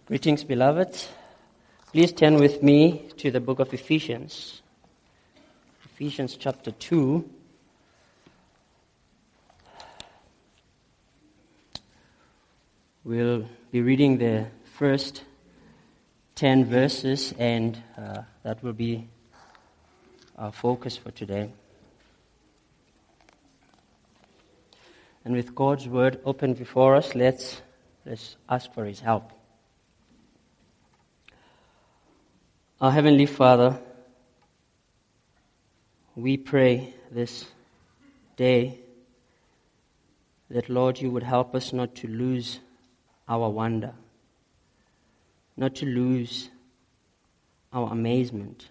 Greetings, beloved. Please turn with me to the book of Ephesians. Ephesians chapter 2. We'll be reading the first 10 verses, and that will be our focus for today. And with God's word open before us, let's ask for His help. Our Heavenly Father, we pray this day that, Lord, you would help us not to lose our wonder, not to lose our amazement.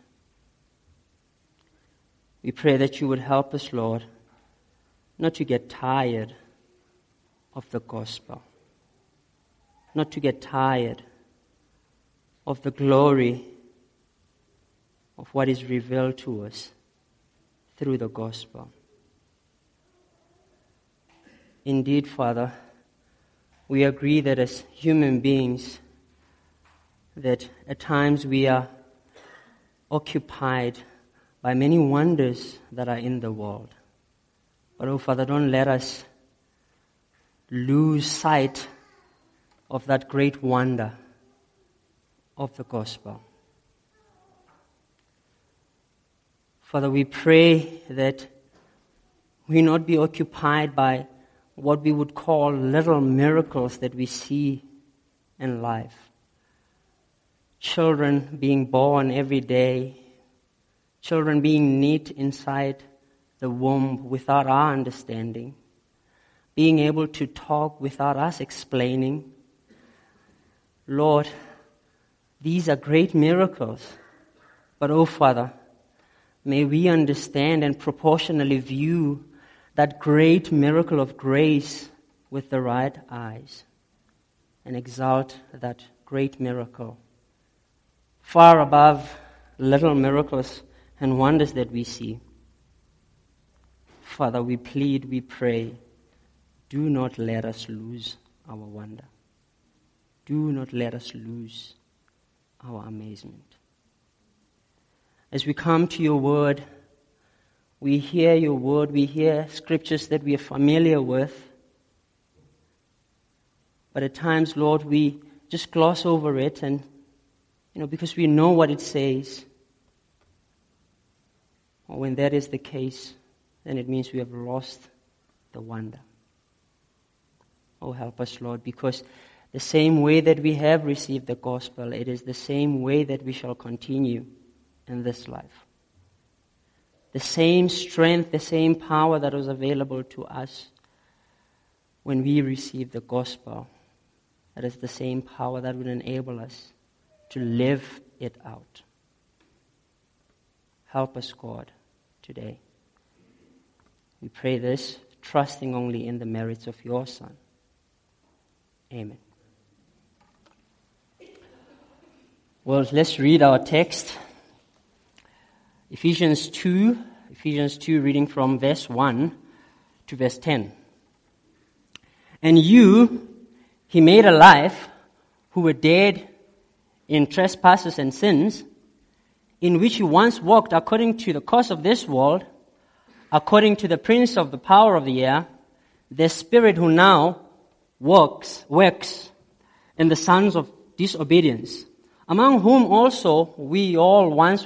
We pray that you would help us, Lord, not to get tired of the gospel, not to get tired of the glory of what is revealed to us through the gospel. Indeed, Father, we agree that as human beings, that at times we are occupied by many wonders that are in the world. But, oh Father, don't let us lose sight of that great wonder of the gospel. Father, we pray that we not be occupied by what we would call little miracles that we see in life. Children being born every day, children being knit inside the womb without our understanding, being able to talk without us explaining. Lord, these are great miracles, but oh Father, may we understand and proportionally view that great miracle of grace with the right eyes and exalt that great miracle far above little miracles and wonders that we see. Father, we plead, we pray, do not let us lose our wonder. Do not let us lose our amazement. As we come to your word, we hear your word, we hear scriptures that we are familiar with. But at times, Lord, we just gloss over it and, because we know what it says. Or when that is the case, then it means we have lost the wonder. Oh, help us, Lord, because the same way that we have received the gospel, it is the same way that we shall continue in this life. The same strength, the same power that was available to us when we received the gospel, that is the same power that would enable us to live it out. Help us, God, today. We pray this, trusting only in the merits of your Son. Amen. Well, let's read our text. Ephesians 2, reading from verse 1 to verse 10. And you, he made alive, who were dead in trespasses and sins, in which you once walked according to the course of this world, according to the prince of the power of the air, the spirit who now works in the sons of disobedience, among whom also we all once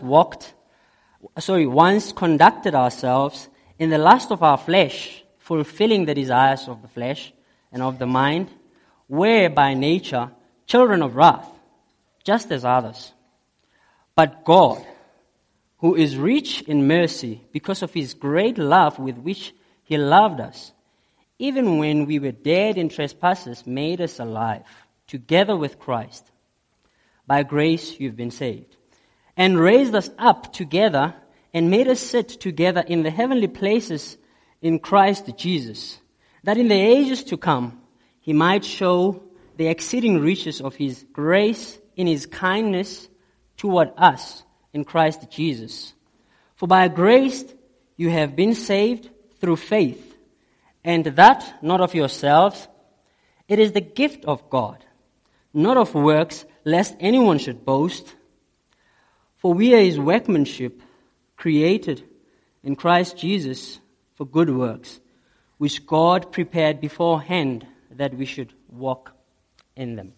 conducted ourselves in the lust of our flesh, fulfilling the desires of the flesh and of the mind, were by nature children of wrath, just as others. But God, who is rich in mercy, because of his great love with which he loved us, even when we were dead in trespasses, made us alive together with Christ. By grace you've been saved, and raised us up together and made us sit together in the heavenly places in Christ Jesus, that in the ages to come he might show the exceeding riches of his grace in his kindness toward us in Christ Jesus. For by grace you have been saved through faith, and that not of yourselves, it is the gift of God, not of works, lest anyone should boast. For we are his workmanship, created in Christ Jesus for good works, which God prepared beforehand that we should walk in them.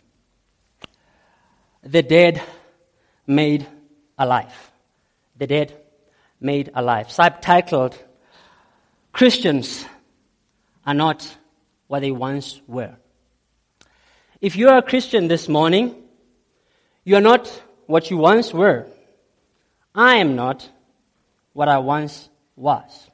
The dead made alive. The dead made alive. Subtitled, Christians are not what they once were. If you are a Christian this morning, you are not what you once were. I am not what I once was.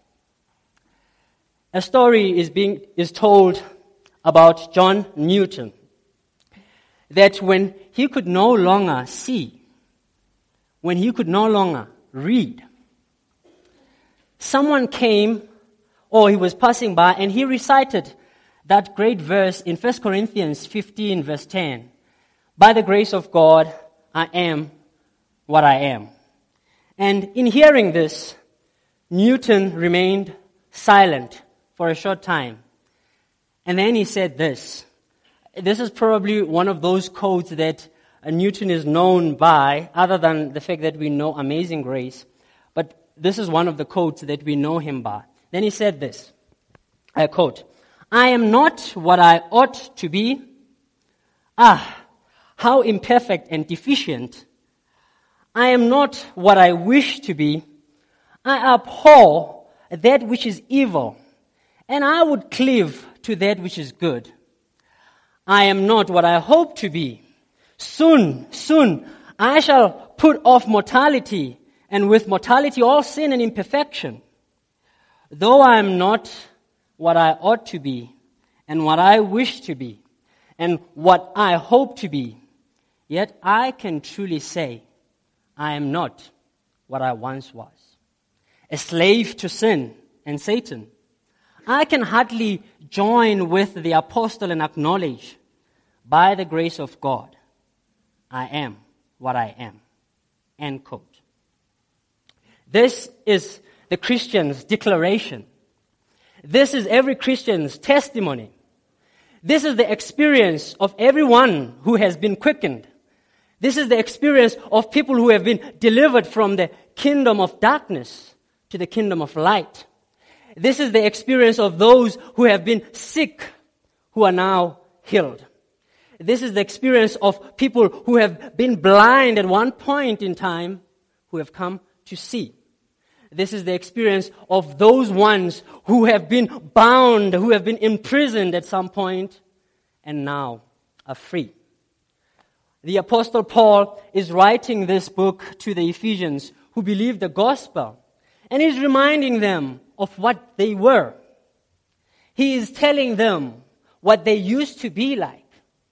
A story is told about John Newton, that when he could no longer see, when he could no longer read, someone came, or he was passing by, and he recited that great verse in 1 Corinthians 15 verse 10. By the grace of God, I am what I am. And in hearing this, Newton remained silent for a short time. And then he said this. This is probably one of those quotes that Newton is known by, other than the fact that we know Amazing Grace. But this is one of the quotes that we know him by. Then he said this, I quote, I am not what I ought to be. How imperfect and deficient. I am not what I wish to be. I abhor that which is evil, and I would cleave to that which is good. I am not what I hope to be. Soon, I shall put off mortality, and with mortality all sin and imperfection. Though I am not what I ought to be, and what I wish to be, and what I hope to be, yet I can truly say, I am not what I once was. A slave to sin and Satan. I can hardly join with the apostle and acknowledge, by the grace of God, I am what I am. End quote. This is the Christian's declaration. This is every Christian's testimony. This is the experience of everyone who has been quickened. This is the experience of people who have been delivered from the kingdom of darkness to the kingdom of light. This is the experience of those who have been sick, who are now healed. This is the experience of people who have been blind at one point in time, who have come to see. This is the experience of those ones who have been bound, who have been imprisoned at some point, and now are free. The Apostle Paul is writing this book to the Ephesians who believe the gospel, and he's reminding them of what they were. He is telling them what they used to be like.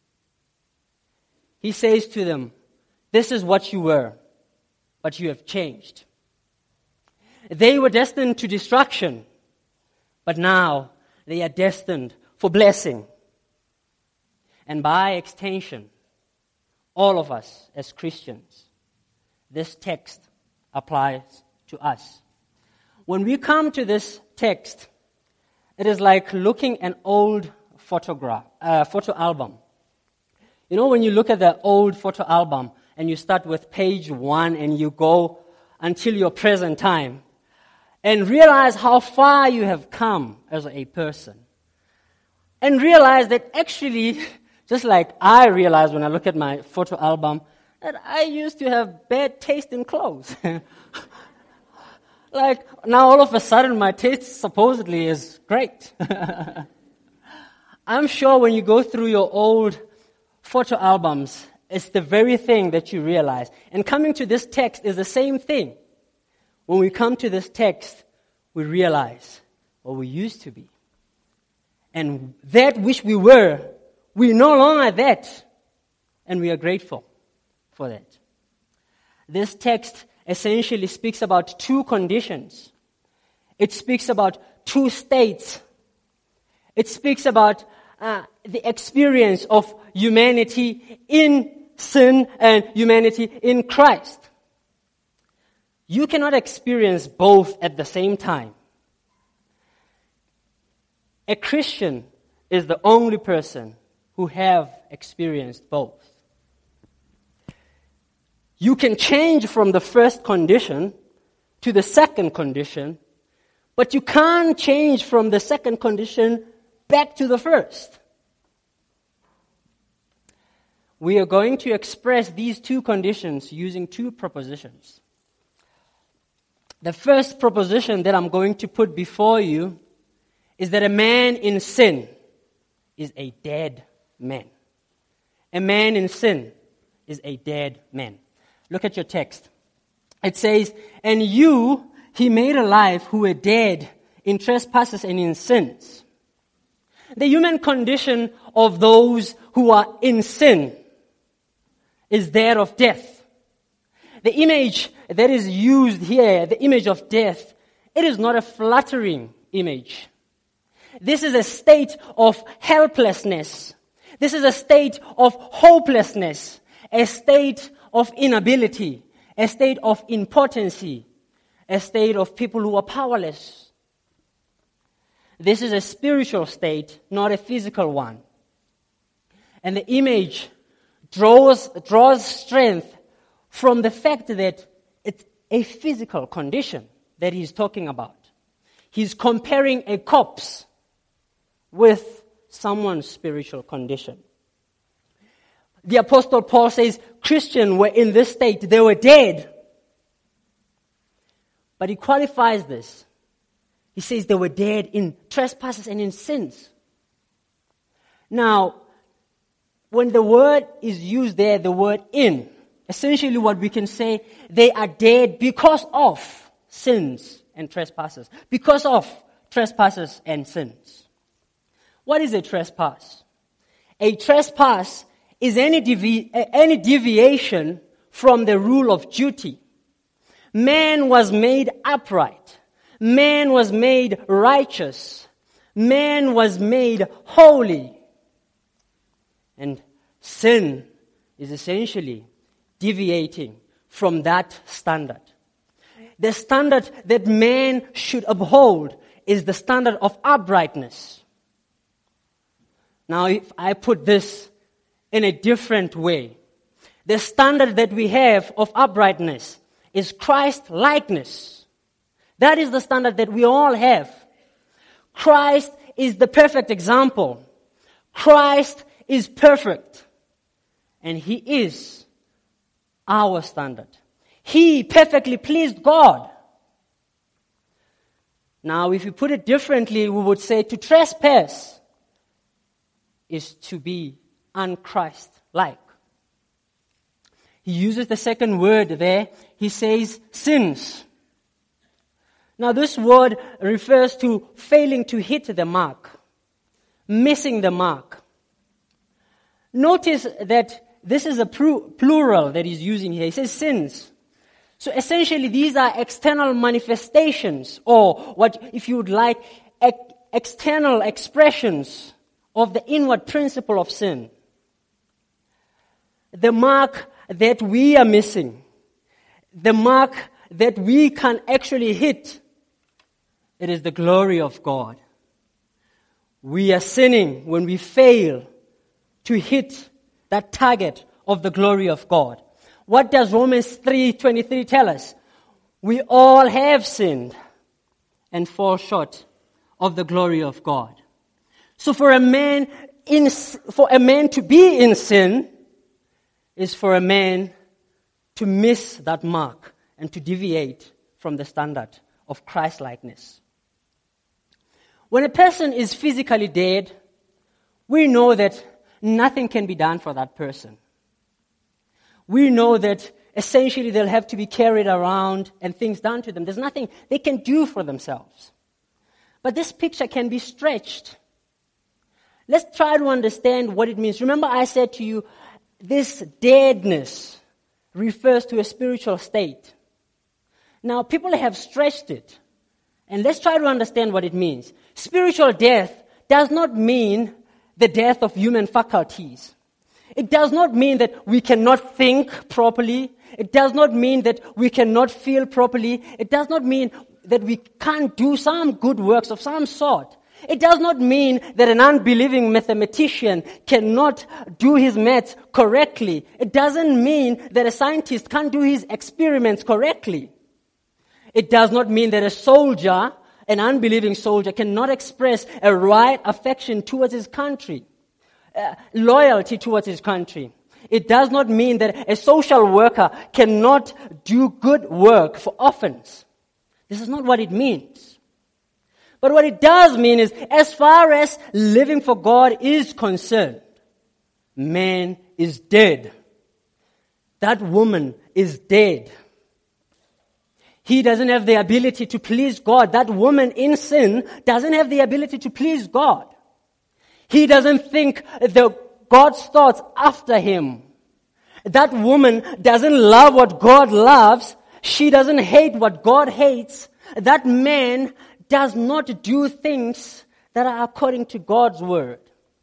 He says to them, this is what you were, but you have changed. They were destined to destruction, but now they are destined for blessing. And by extension, all of us as Christians, this text applies to us. When we come to this text, it is like looking at an old photo album. You know, when you look at the old photo album and you start with page 1 and you go until your present time, and realize how far you have come as a person. And realize that actually, just like I realized when I look at my photo album, that I used to have bad taste in clothes. Like, now all of a sudden my taste supposedly is great. I'm sure when you go through your old photo albums, it's the very thing that you realize. And coming to this text is the same thing. When we come to this text, we realize what we used to be. And that which we were, we no longer that. And we are grateful for that. This text essentially speaks about two conditions. It speaks about two states. It speaks about the experience of humanity in sin and humanity in Christ. You cannot experience both at the same time. A Christian is the only person who have experienced both. You can change from the first condition to the second condition, but you can't change from the second condition back to the first. We are going to express these two conditions using two propositions. The first proposition that I'm going to put before you is that a man in sin is a dead man. A man in sin is a dead man. Look at your text. It says, "And you he made alive who were dead in trespasses and in sins." The human condition of those who are in sin is that of death. The image that is used here, the image of death, it is not a flattering image. This is a state of helplessness. This is a state of hopelessness, a state of inability, a state of impotency, a state of people who are powerless. This is a spiritual state, not a physical one. And the image draws strength from the fact that it's a physical condition that he's talking about. He's comparing a corpse with someone's spiritual condition. The Apostle Paul says Christians were in this state. They were dead. But he qualifies this. He says they were dead in trespasses and in sins. Now, when the word is used there, the word in, essentially what we can say, they are dead because of sins and trespasses. Because of trespasses and sins. What is a trespass? A trespass is any deviation from the rule of duty. Man was made upright. Man was made righteous. Man was made holy. And sin is essentially deviating from that standard. The standard that man should uphold is the standard of uprightness. Now, if I put this in a different way, the standard that we have of uprightness is Christ-likeness. That is the standard that we all have. Christ is the perfect example. Christ is perfect. And He is our standard. He perfectly pleased God. Now, if you put it differently, we would say to trespass is to be un-Christ-like. He uses the second word there. He says sins. Now, this word refers to failing to hit the mark, missing the mark. Notice that this is a plural that he's using here. He says sins. So essentially, these are external manifestations, or what, if you would like, external expressions of the inward principle of sin. The mark that we are missing, the mark that we can actually hit, it is the glory of God. We are sinning when we fail to hit that target of the glory of God. What does Romans 3:23 tell us? We all have sinned and fall short of the glory of God. So for a man to be in sin is for a man to miss that mark and to deviate from the standard of Christ-likeness. When a person is physically dead, we know that nothing can be done for that person. We know that essentially they'll have to be carried around and things done to them. There's nothing they can do for themselves. But this picture can be stretched. Let's try to understand what it means. Remember I said to you, this deadness refers to a spiritual state. Now, people have stretched it. And let's try to understand what it means. Spiritual death does not mean the death of human faculties. It does not mean that we cannot think properly. It does not mean that we cannot feel properly. It does not mean that we can't do some good works of some sort. It does not mean that an unbelieving mathematician cannot do his maths correctly. It doesn't mean that a scientist can't do his experiments correctly. It does not mean that a soldier, an unbelieving soldier, cannot express a right affection towards his country, loyalty towards his country. It does not mean that a social worker cannot do good work for orphans. This is not what it means. But what it does mean is, as far as living for God is concerned, man is dead. That woman is dead. He doesn't have the ability to please God. That woman in sin doesn't have the ability to please God. He doesn't think God's thoughts after him. That woman doesn't love what God loves. She doesn't hate what God hates. That man does not do things that are according to God's word.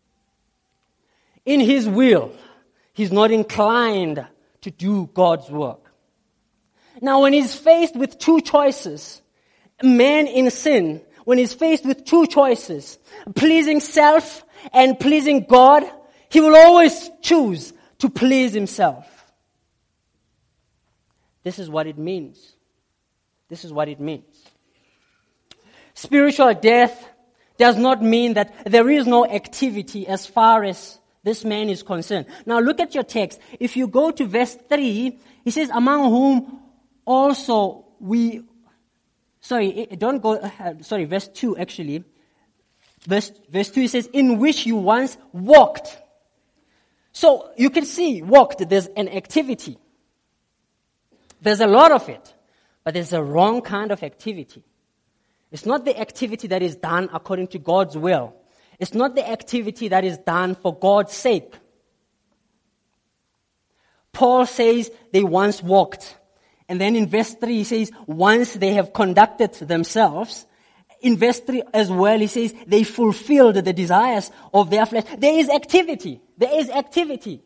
In his will, he's not inclined to do God's work. Now, when he's faced with two choices, a man in sin, when he's faced with two choices, pleasing self and pleasing God, he will always choose to please himself. This is what it means. This is what it means. Spiritual death does not mean that there is no activity as far as this man is concerned. Now look at your text. If you go to verse 3, he says, among whom also verse 2 actually. Verse 2 he says, in which you once walked. So you can see, walked, there's an activity. There's a lot of it, but there's a wrong kind of activity. It's not the activity that is done according to God's will. It's not the activity that is done for God's sake. Paul says they once walked. And then in verse 3 he says, once they have conducted themselves. In verse 3 as well he says, they fulfilled the desires of their flesh. There is activity. There is activity.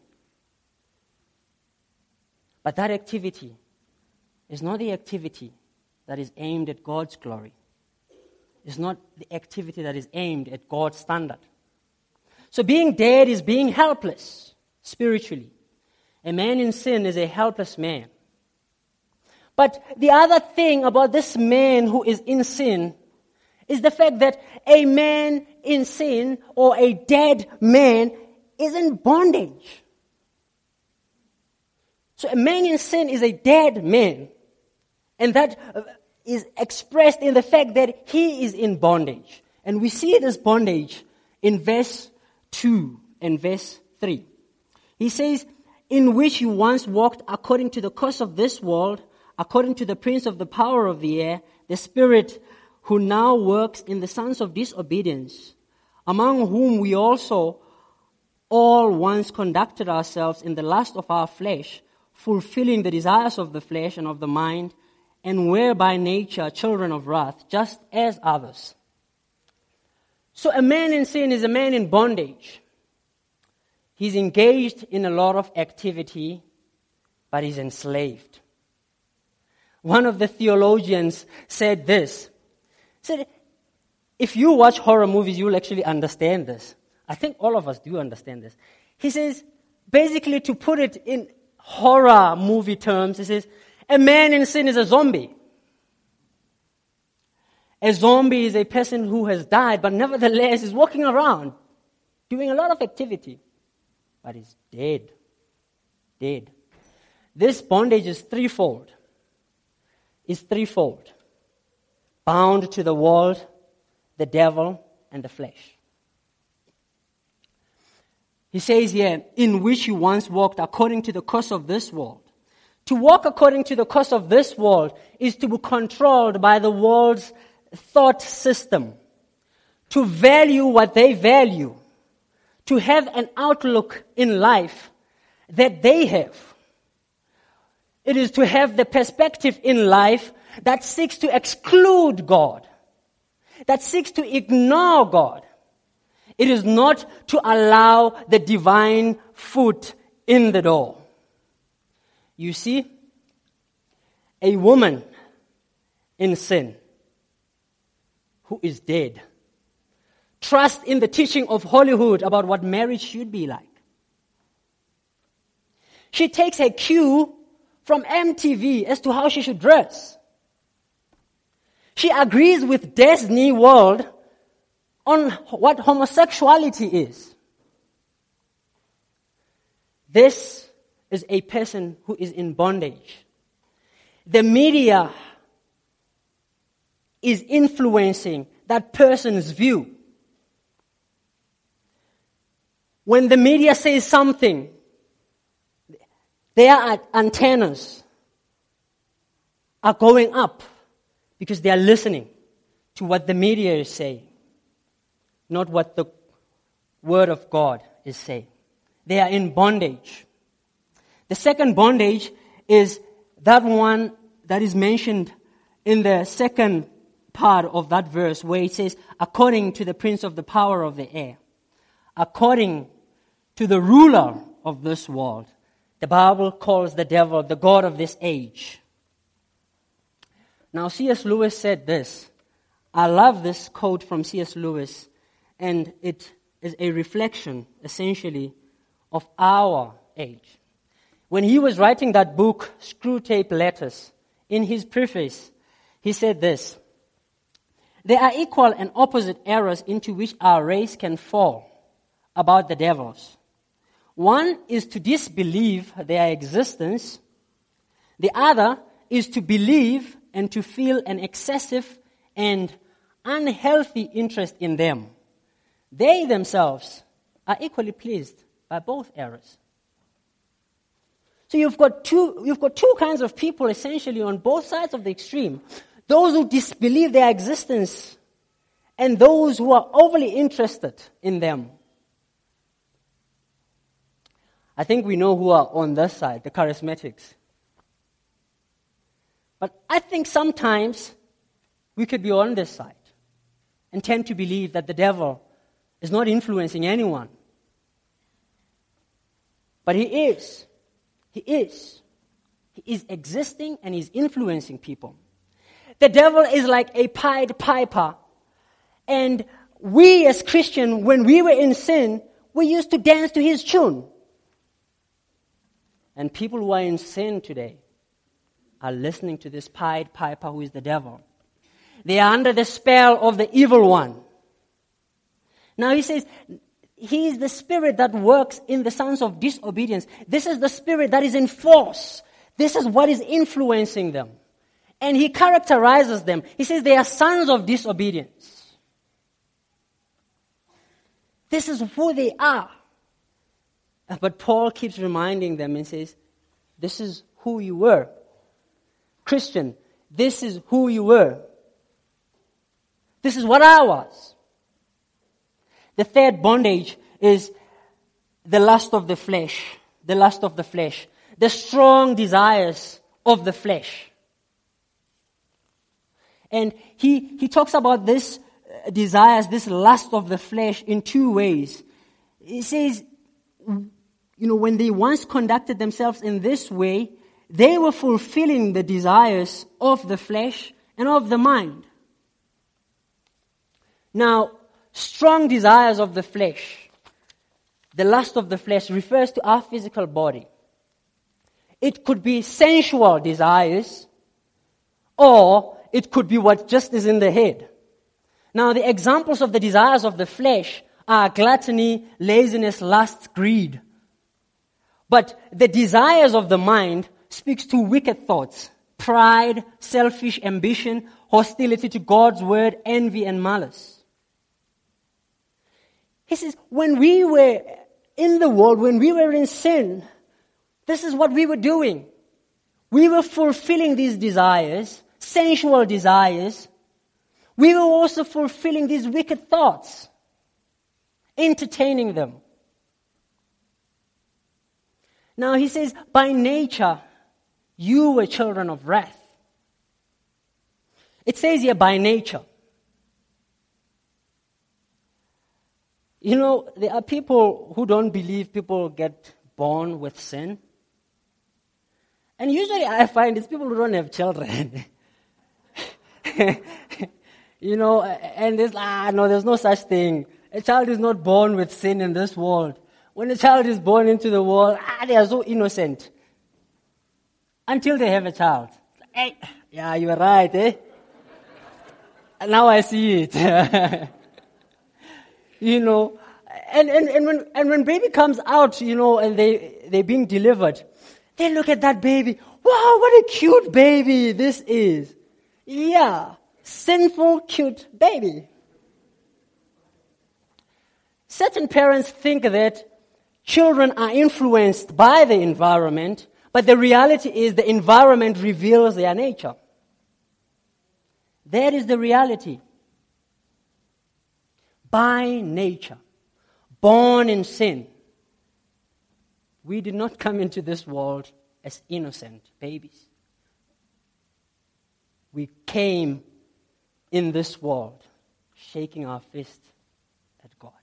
But that activity is not the activity that is aimed at God's glory. It's not the activity that is aimed at God's standard. So being dead is being helpless spiritually. A man in sin is a helpless man. But the other thing about this man who is in sin is the fact that a man in sin or a dead man is in bondage. So a man in sin is a dead man. And that is expressed in the fact that he is in bondage. And we see this bondage in verse 2 and verse 3. He says, in which you once walked according to the course of this world, according to the prince of the power of the air, the spirit who now works in the sons of disobedience, among whom we also all once conducted ourselves in the lust of our flesh, fulfilling the desires of the flesh and of the mind, and were by nature children of wrath, just as others. So a man in sin is a man in bondage. He's engaged in a lot of activity, but he's enslaved. One of the theologians said this. He said, if you watch horror movies, you'll actually understand this. I think all of us do understand this. He says, basically to put it in horror movie terms, he says, a man in sin is a zombie. A zombie is a person who has died, but nevertheless is walking around, doing a lot of activity, but is dead. Dead. This bondage is threefold. It's threefold. Bound to the world, the devil, and the flesh. He says here, in which you once walked according to the course of this world. To walk according to the course of this world is to be controlled by the world's thought system. To value what they value. To have an outlook in life that they have. It is to have the perspective in life that seeks to exclude God. That seeks to ignore God. It is not to allow the divine foot in the door. You see, a woman in sin who is dead trust in the teaching of Hollywood about what marriage should be like. She takes her cue from MTV as to how she should dress. She agrees with Disney World on what homosexuality is. This is a person who is in bondage. The media is influencing that person's view. When the media says something, their antennas are going up because they are listening to what the media is saying, not what the Word of God is saying. They are in bondage. The second bondage is that one that is mentioned in the second part of that verse where it says, according to the prince of the power of the air, according to the ruler of this world. The Bible calls the devil the god of this age. Now C.S. Lewis said this. I love this quote from C.S. Lewis, and it is a reflection, essentially, of our age. When he was writing that book, Screwtape Letters, in his preface, he said this: there are equal and opposite errors into which our race can fall about the devils. One is to disbelieve their existence. The other is to believe and to feel an excessive and unhealthy interest in them. They themselves are equally pleased by both errors. So you've got two kinds of people essentially on both sides of the extreme. Those who disbelieve their existence and those who are overly interested in them. I think we know who are on this side, the charismatics. But I think sometimes we could be on this side and tend to believe that the devil is not influencing anyone. But he is. He is. He is existing and he's influencing people. The devil is like a Pied Piper. And we as Christians, when we were in sin, we used to dance to his tune. And people who are in sin today are listening to this Pied Piper who is the devil. They are under the spell of the evil one. Now he says, he is the spirit that works in the sons of disobedience. This is the spirit that is in force. This is what is influencing them. And he characterizes them. He says they are sons of disobedience. This is who they are. But Paul keeps reminding them and says, this is who you were. Christian, this is who you were. This is what I was. The third bondage is the lust of the flesh. The lust of the flesh. The strong desires of the flesh. And he talks about this desires, this lust of the flesh in two ways. He says, when they once conducted themselves in this way, they were fulfilling the desires of the flesh and of the mind. Now, strong desires of the flesh, the lust of the flesh refers to our physical body. It could be sensual desires, or it could be what just is in the head. Now, the examples of the desires of the flesh are gluttony, laziness, lust, greed. But the desires of the mind speaks to wicked thoughts, pride, selfish ambition, hostility to God's word, envy, and malice. He says, when we were in the world, when we were in sin, this is what we were doing. We were fulfilling these desires, sensual desires. We were also fulfilling these wicked thoughts, entertaining them. Now he says, by nature, you were children of wrath. It says here, by nature. There are people who don't believe people get born with sin. And usually I find it's people who don't have children. And there's, no, there's no such thing. A child is not born with sin in this world. When a child is born into the world, they are so innocent. Until they have a child. Hey, yeah, you are right, eh? And now I see it. And when baby comes out, and they're being delivered, they look at that baby. Wow, what a cute baby this is. Yeah, sinful, cute baby. Certain parents think that children are influenced by the environment, but the reality is the environment reveals their nature. That is the reality. By nature, born in sin, we did not come into this world as innocent babies. We came in this world shaking our fist at God.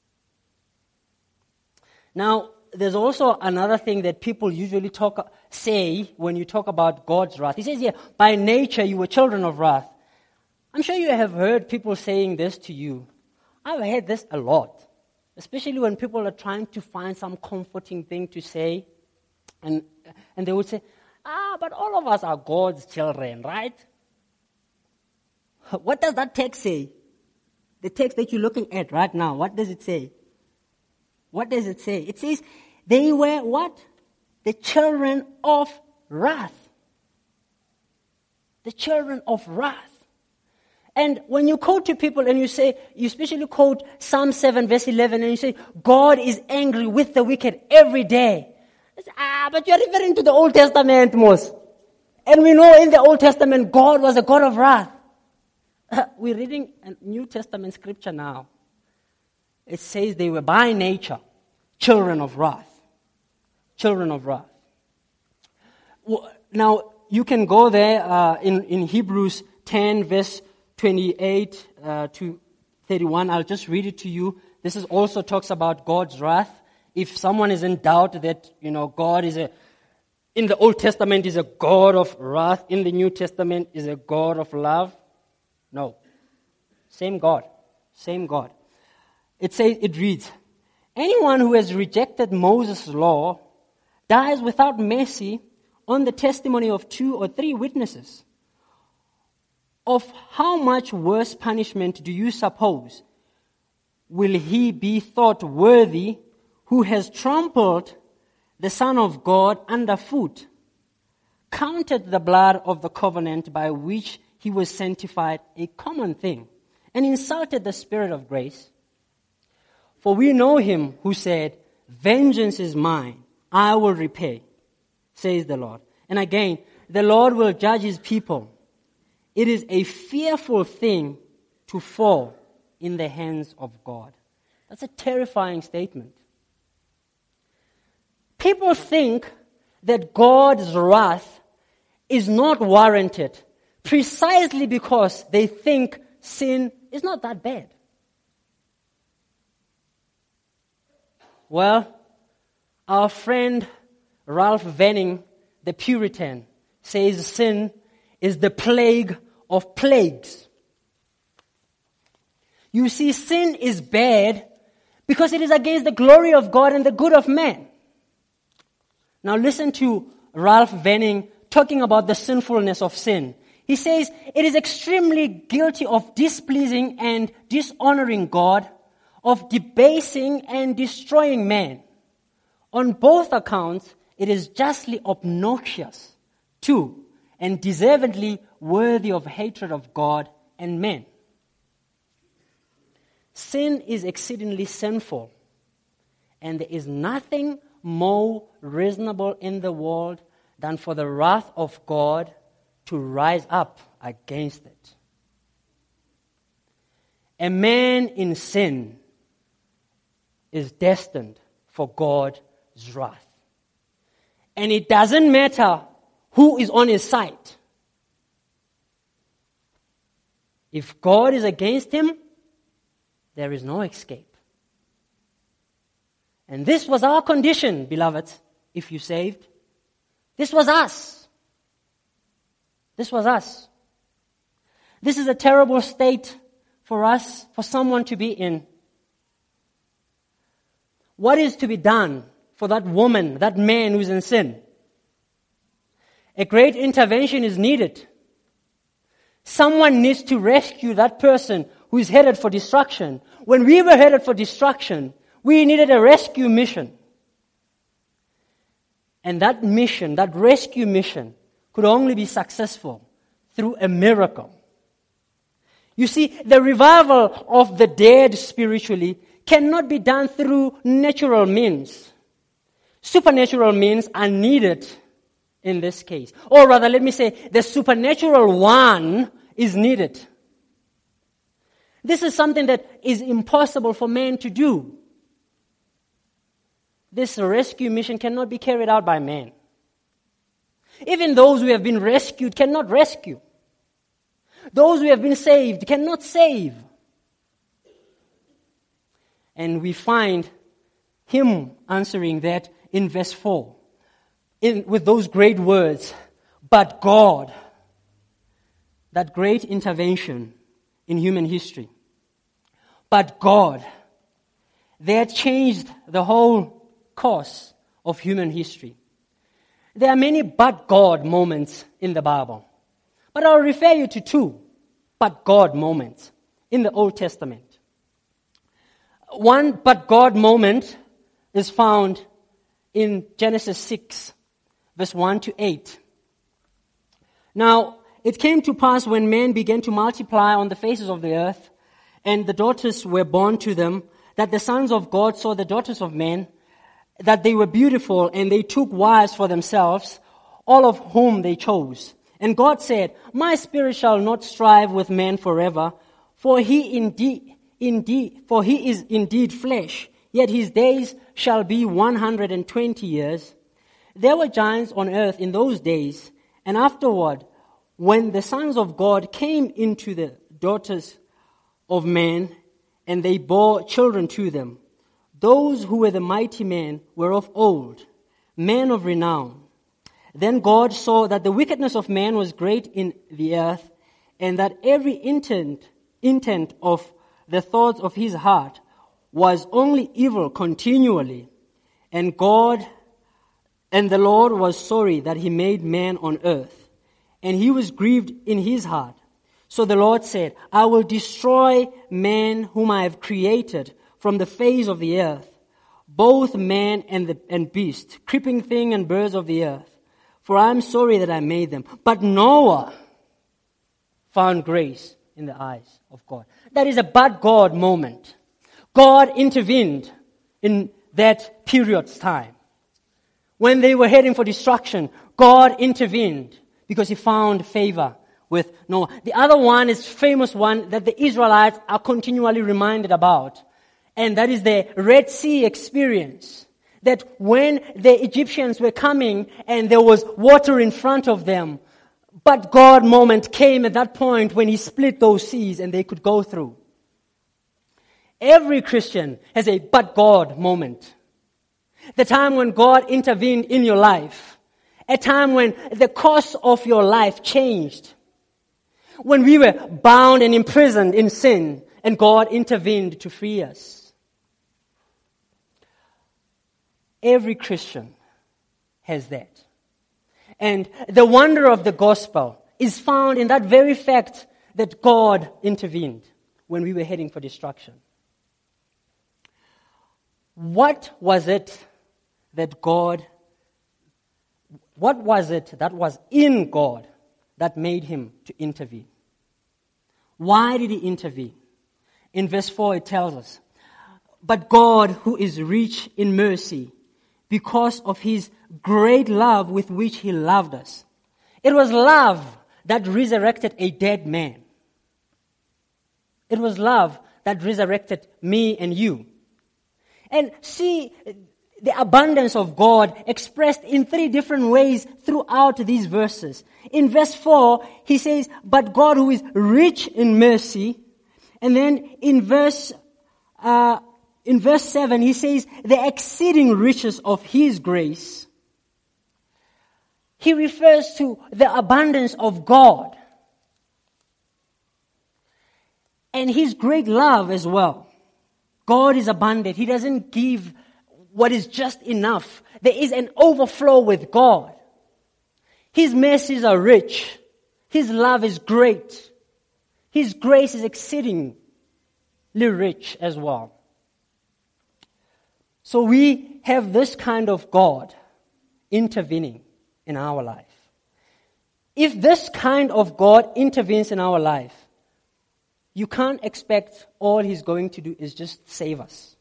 Now, there's also another thing that people usually say when you talk about God's wrath. He says here, by nature you were children of wrath. I'm sure you have heard people saying this to you. I've heard this a lot, especially when people are trying to find some comforting thing to say. And they would say, but all of us are God's children, right? What does that text say? The text that you're looking at right now, what does it say? What does it say? It says, they were what? The children of wrath. The children of wrath. And when you quote to people and you especially quote Psalm 7 verse 11 and you say, God is angry with the wicked every day. But you're referring to the Old Testament, Mos. And we know in the Old Testament, God was a God of wrath. We're reading a New Testament scripture now. It says they were by nature children of wrath. Children of wrath. Now, you can go there in Hebrews 10 verse 28 to 31. I'll just read it to you. This is also talks about God's wrath. If someone is in doubt that, God is in the Old Testament is a God of wrath, in the New Testament is a God of love. No. Same God. Same God. It reads, anyone who has rejected Moses' law dies without mercy on the testimony of 2 or 3 witnesses. Of how much worse punishment do you suppose will he be thought worthy who has trampled the Son of God underfoot, counted the blood of the covenant by which he was sanctified a common thing, and insulted the Spirit of grace? For we know him who said, vengeance is mine, I will repay, says the Lord. And again, the Lord will judge his people. It is a fearful thing to fall in the hands of God. That's a terrifying statement. People think that God's wrath is not warranted precisely because they think sin is not that bad. Well, our friend Ralph Venning, the Puritan, says sin is the plague of plagues. You see, sin is bad because it is against the glory of God and the good of man. Now listen to Ralph Venning talking about the sinfulness of sin. He says, it is extremely guilty of displeasing and dishonoring God, of debasing and destroying man. On both accounts, it is justly obnoxious too, and deservedly worthy of hatred of God and men. Sin is exceedingly sinful, and there is nothing more reasonable in the world than for the wrath of God to rise up against it. A man in sin is destined for God's wrath. And it doesn't matter who is on his side. If God is against him, there is no escape. And this was our condition, beloved, if you saved. This was us. This was us. This is a terrible state for us, for someone to be in. What is to be done for that woman, that man who's in sin? A great intervention is needed. Someone needs to rescue that person who is headed for destruction. When we were headed for destruction, we needed a rescue mission. And that mission, that rescue mission, could only be successful through a miracle. You see, the revival of the dead spiritually cannot be done through natural means. Supernatural means are needed in this case. Or rather, let me say, the supernatural one is needed. This is something that is impossible for man to do. This rescue mission cannot be carried out by man. Even those who have been rescued cannot rescue. Those who have been saved cannot save. And we find him answering that in verse 4, with those great words, but God, that great intervention in human history. But God, that changed the whole course of human history. There are many but God moments in the Bible. But I'll refer you to two but God moments in the Old Testament. One but God moment is found in Genesis 6, verse 1 to 8. Now, it came to pass when men began to multiply on the faces of the earth, and the daughters were born to them, that the sons of God saw the daughters of men, that they were beautiful, and they took wives for themselves, all of whom they chose. And God said, my spirit shall not strive with man forever, for he is indeed flesh, yet his days shall be 120 years. There were giants on earth in those days, and afterward, when the sons of God came into the daughters of man, and they bore children to them, those who were the mighty men were of old, men of renown. Then God saw that the wickedness of man was great in the earth, and that every intent of the thoughts of his heart was only evil continually. And the Lord was sorry that he made man on earth, and he was grieved in his heart. So the Lord said, I will destroy man whom I have created from the face of the earth, both man and beast, creeping thing and birds of the earth. For I am sorry that I made them. But Noah found grace in the eyes of God. That is a but God moment. God intervened in that period's time. When they were heading for destruction, God intervened because he found favor with Noah. The other one is famous one that the Israelites are continually reminded about. And that is the Red Sea experience. That when the Egyptians were coming and there was water in front of them, but God moment came at that point when he split those seas and they could go through. Every Christian has a but God moment. The time when God intervened in your life. A time when the course of your life changed. When we were bound and imprisoned in sin and God intervened to free us. Every Christian has that. And the wonder of the gospel is found in that very fact that God intervened when we were heading for destruction. What was it that was in God that made him to intervene? Why did he intervene? In verse 4 it tells us, but God, who is rich in mercy, because of his great love with which he loved us. It was love that resurrected a dead man. It was love that resurrected me and you. And see the abundance of God expressed in three different ways throughout these verses. In verse 4, he says, but God who is rich in mercy. And then in verse 7, he says, the exceeding riches of his grace. He refers to the abundance of God. And His great love as well. God is abundant. He doesn't give what is just enough. There is an overflow with God. His mercies are rich. His love is great. His grace is exceedingly rich as well. So we have this kind of God intervening in our life. If this kind of God intervenes in our life, you can't expect all He's going to do is just save us.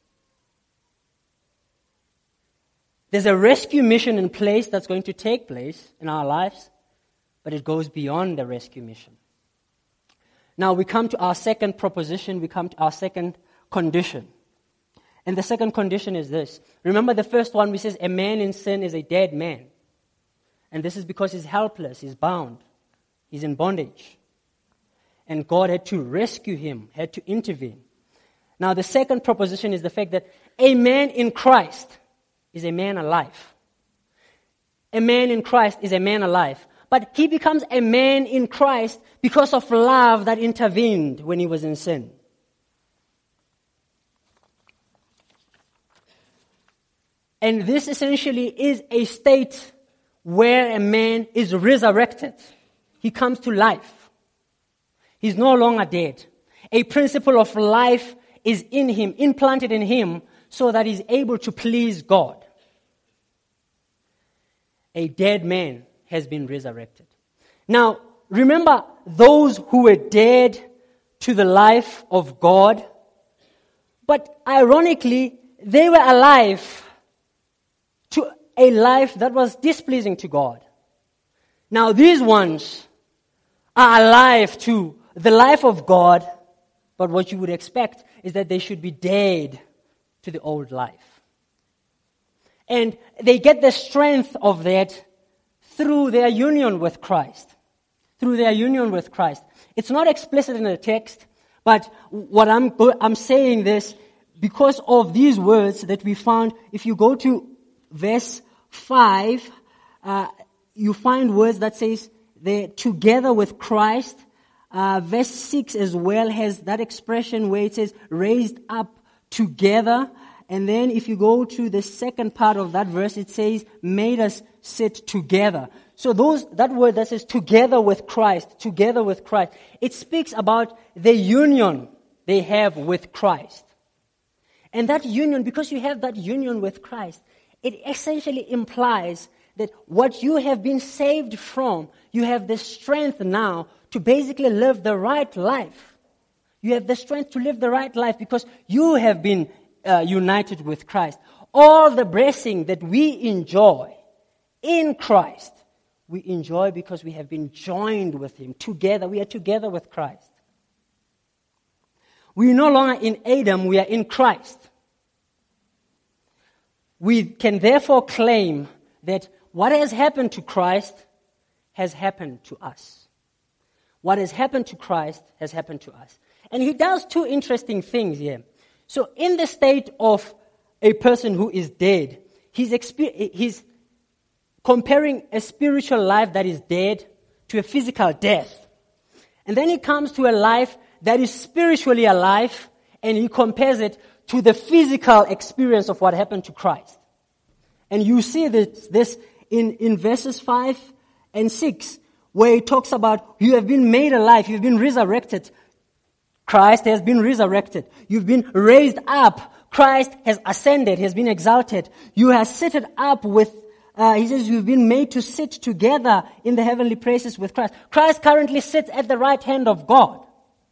There's a rescue mission in place that's going to take place in our lives, but it goes beyond the rescue mission. Now we come to our second proposition, we come to our second condition. And the second condition is this. Remember the first one, we says a man in sin is a dead man. And this is because he's helpless, he's bound, he's in bondage. And God had to rescue him, had to intervene. Now the second proposition is the fact that a man in Christ is a man alive. A man in Christ is a man alive. But he becomes a man in Christ because of love that intervened when he was in sin. And this essentially is a state where a man is resurrected. He comes to life. He's no longer dead. A principle of life is in him, implanted in him, so that he's able to please God. A dead man has been resurrected. Now, remember those who were dead to the life of God, but ironically, they were alive to a life that was displeasing to God. Now, these ones are alive to the life of God, but what you would expect is that they should be dead to the old life. And they get the strength of that through their union with Christ. Through their union with Christ. It's not explicit in the text, but what I'm saying this because of these words that we found. If you go to verse 5, you find words that says they're together with Christ. Verse 6 as well has that expression where it says raised up together. And then if you go to the second part of that verse, it says made us sit together. So that word that says together with Christ, it speaks about the union they have with Christ. And that union, because you have that union with Christ, it essentially implies that what you have been saved from, you have the strength now to basically live the right life. You have the strength to live the right life because you have been united with Christ. All the blessing that we enjoy in Christ, we enjoy because we have been joined with Him together. We are together with Christ. We are no longer in Adam, we are in Christ. We can therefore claim that what has happened to Christ has happened to us. What has happened to Christ has happened to us. And he does two interesting things here. So in the state of a person who is dead, he's comparing a spiritual life that is dead to a physical death. And then he comes to a life that is spiritually alive, and he compares it to the physical experience of what happened to Christ. And you see this in verses 5 and 6, where he talks about you have been made alive, you've been resurrected. Christ has been resurrected. You've been raised up. Christ has ascended, has been exalted. You have seated up with, he says you've been made to sit together in the heavenly places with Christ. Christ currently sits at the right hand of God.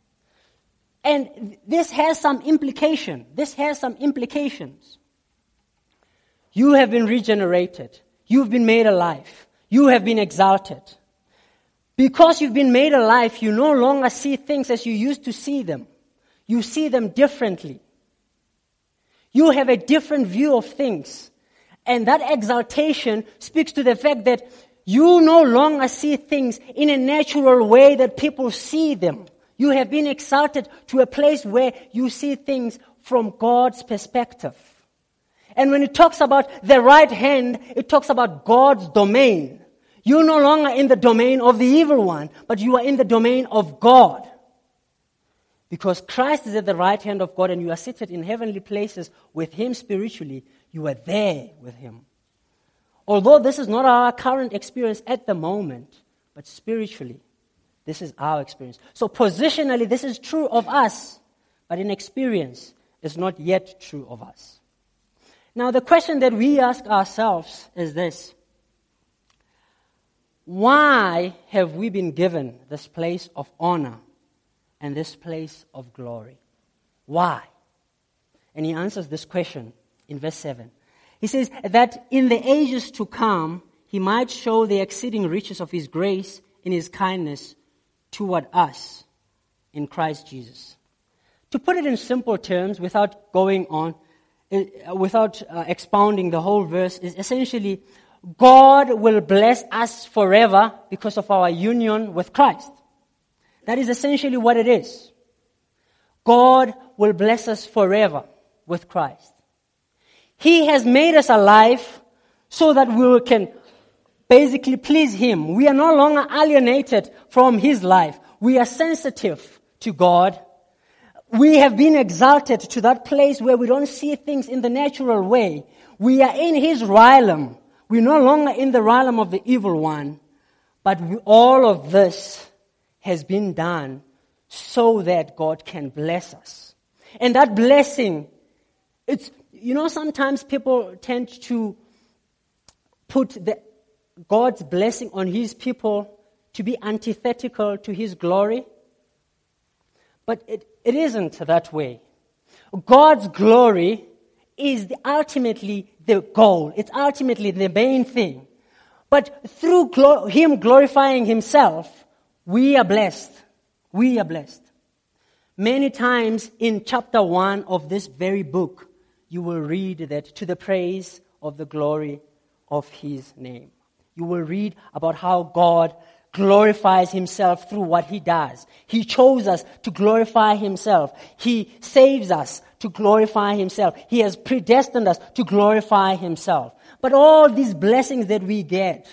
And this has some implication. This has some implications. You have been regenerated. You've been made alive. You have been exalted. Because you've been made alive, you no longer see things as you used to see them. You see them differently. You have a different view of things. And that exaltation speaks to the fact that you no longer see things in a natural way that people see them. You have been exalted to a place where you see things from God's perspective. And when it talks about the right hand, it talks about God's domain. You're no longer in the domain of the evil one, but you are in the domain of God. Because Christ is at the right hand of God and you are seated in heavenly places with Him spiritually, you are there with Him. Although this is not our current experience at the moment, but spiritually, this is our experience. So positionally, this is true of us, but in experience, it's not yet true of us. Now, the question that we ask ourselves is this: why have we been given this place of honor and this place of glory? Why? And he answers this question in verse 7. He says that in the ages to come, He might show the exceeding riches of His grace in His kindness toward us in Christ Jesus. To put it in simple terms, without going on, without expounding the whole verse, is essentially God will bless us forever because of our union with Christ. That is essentially what it is. God will bless us forever with Christ. He has made us alive so that we can basically please Him. We are no longer alienated from His life. We are sensitive to God. We have been exalted to that place where we don't see things in the natural way. We are in His realm. We're no longer in the realm of the evil one. But all of this has been done so that God can bless us. And that blessing, sometimes people tend to put God's blessing on His people to be antithetical to His glory. But it isn't that way. God's glory is ultimately the goal. It's ultimately the main thing. But through Him glorifying Himself, we are blessed. We are blessed. Many times in chapter 1 of this very book, you will read that to the praise of the glory of His name. You will read about how God glorifies Himself through what He does. He chose us to glorify Himself. He saves us to glorify Himself. He has predestined us to glorify Himself. But all these blessings that we get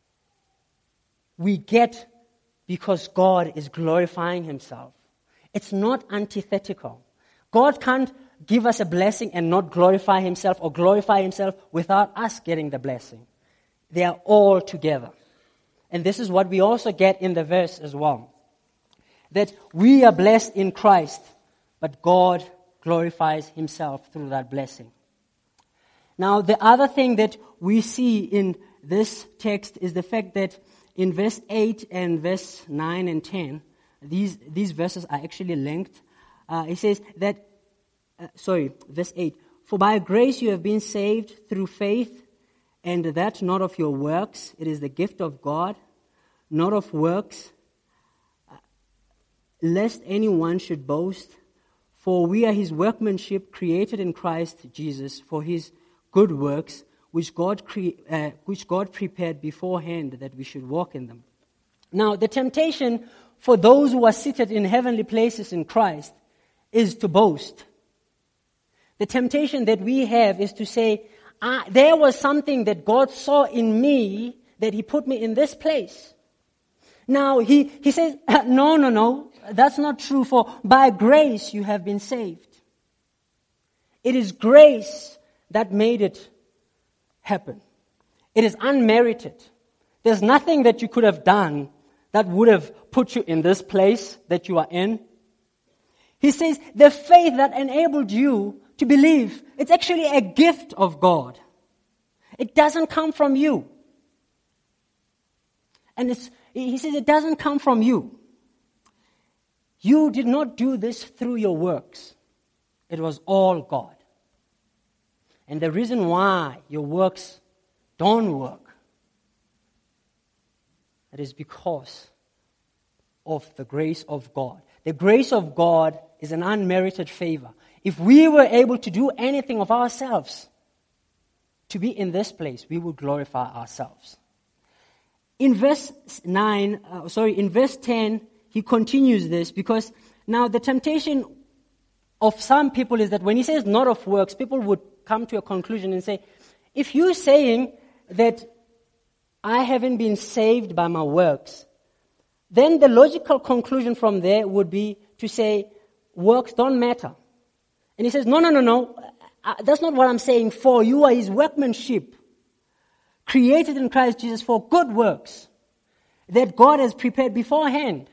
because God is glorifying Himself. It's not antithetical. God can't give us a blessing and not glorify Himself, or glorify Himself without us getting the blessing. They are all together. And this is what we also get in the verse as well. That we are blessed in Christ, but God glorifies Himself through that blessing. Now, the other thing that we see in this text is the fact that in verse 8 and verse 9 and 10, these verses are actually linked. It says that, verse 8, "For by grace you have been saved through faith, and that not of your works. It is the gift of God, not of works, lest anyone should boast. For we are His workmanship, created in Christ Jesus for His good works, which God prepared beforehand that we should walk in them." Now, the temptation for those who are seated in heavenly places in Christ is to boast. The temptation that we have is to say, there was something that God saw in me that He put me in this place. Now, He says, no, that's not true, for by grace you have been saved. It is grace that made it happen. It is unmerited. There's nothing that you could have done that would have put you in this place that you are in. He says the faith that enabled you to believe, it's actually a gift of God. It doesn't come from you. And he says it doesn't come from you. You did not do this through your works. It was all God. And the reason why your works don't work, it is because of the grace of God. The grace of God is an unmerited favor. If we were able to do anything of ourselves to be in this place, we would glorify ourselves. In verse 10, he continues this, because now the temptation of some people is that when he says not of works, people would come to a conclusion and say, if you're saying that I haven't been saved by my works, then the logical conclusion from there would be to say, works don't matter. And he says, no. That's not what I'm saying. For you are his workmanship, created in Christ Jesus for good works that God has prepared beforehand.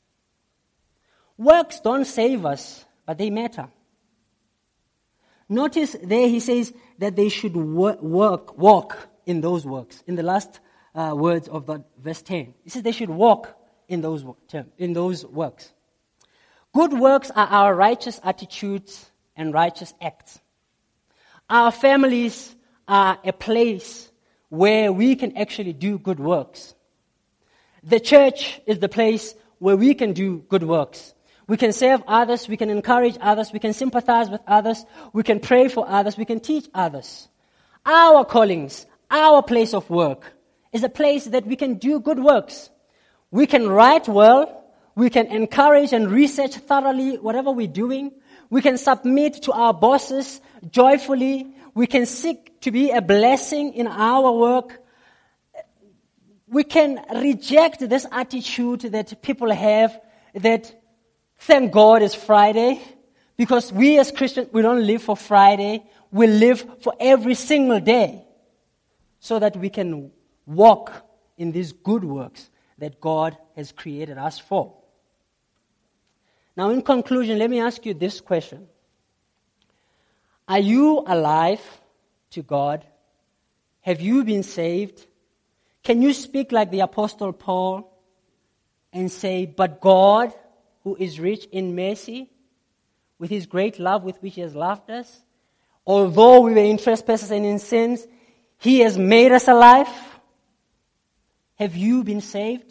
Works don't save us, but they matter. Notice there he says that they should walk in those works. In the last words of the verse 10, he says they should walk in those works. Good works are our righteous attitudes and righteous acts. Our families are a place where we can actually do good works. The church is the place where we can do good works. We can serve others, we can encourage others, we can sympathize with others, we can pray for others, we can teach others. Our callings, our place of work is a place that we can do good works. We can write well, we can encourage and research thoroughly whatever we're doing. We can submit to our bosses joyfully. We can seek to be a blessing in our work. We can reject this attitude that people have that thank God it's Friday, because we as Christians, we don't live for Friday. We live for every single day so that we can walk in these good works that God has created us for. Now, in conclusion, let me ask you this question. Are you alive to God? Have you been saved? Can you speak like the Apostle Paul and say, but God, who is rich in mercy, with his great love with which he has loved us, although we were in trespasses and in sins, he has made us alive? Have you been saved?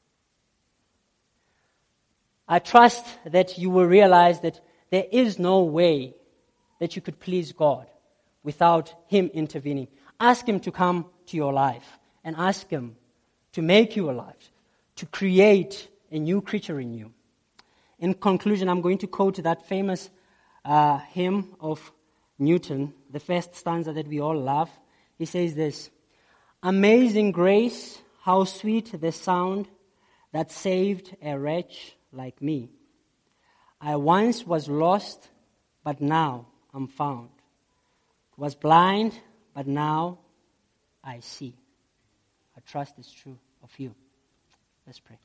I trust that you will realize that there is no way that you could please God without him intervening. Ask him to come to your life and ask him to make you alive, to create a new creature in you. In conclusion, I'm going to quote that famous hymn of Newton, the first stanza that we all love. He says this: "Amazing grace, how sweet the sound that saved a wretch like me. I once was lost, but now I'm found. Was blind, but now I see." I trust it's true of you. Let's pray.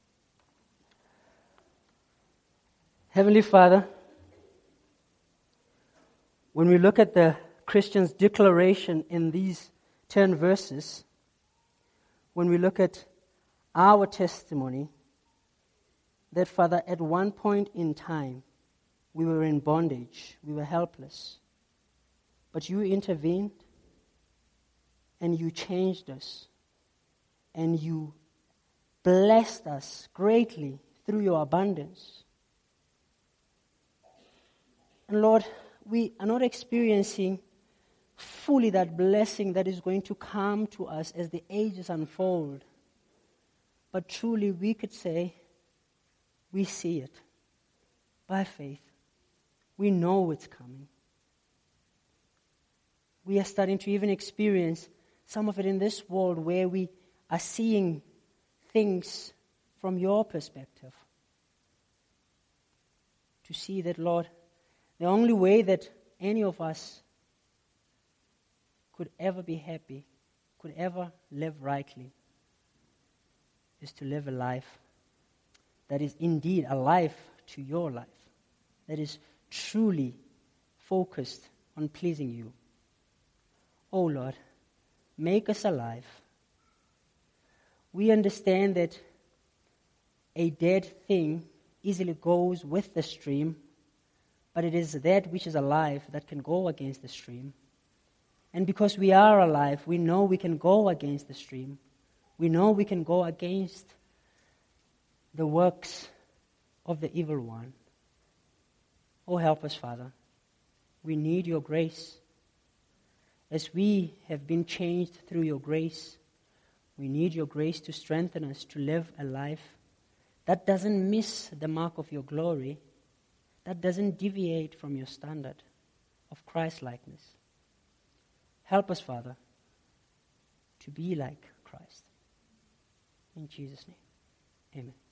Heavenly Father, when we look at the Christian's declaration in these 10 verses, when we look at our testimony, that, Father, at one point in time, we were in bondage, we were helpless, but you intervened, and you changed us, and you blessed us greatly through your abundance. And Lord, we are not experiencing fully that blessing that is going to come to us as the ages unfold. But truly we could say, we see it by faith. We know it's coming. We are starting to even experience some of it in this world where we are seeing things from your perspective. To see that, Lord, the only way that any of us could ever be happy, could ever live rightly, is to live a life that is indeed a life to your life, that is truly focused on pleasing you. Oh Lord, make us alive. We understand that a dead thing easily goes with the stream, but it is that which is alive that can go against the stream. And because we are alive, we know we can go against the stream. We know we can go against the works of the evil one. Oh, help us, Father. We need your grace. As we have been changed through your grace, we need your grace to strengthen us to live a life that doesn't miss the mark of your glory, that doesn't deviate from your standard of Christ-likeness. Help us, Father, to be like Christ. In Jesus' name, amen.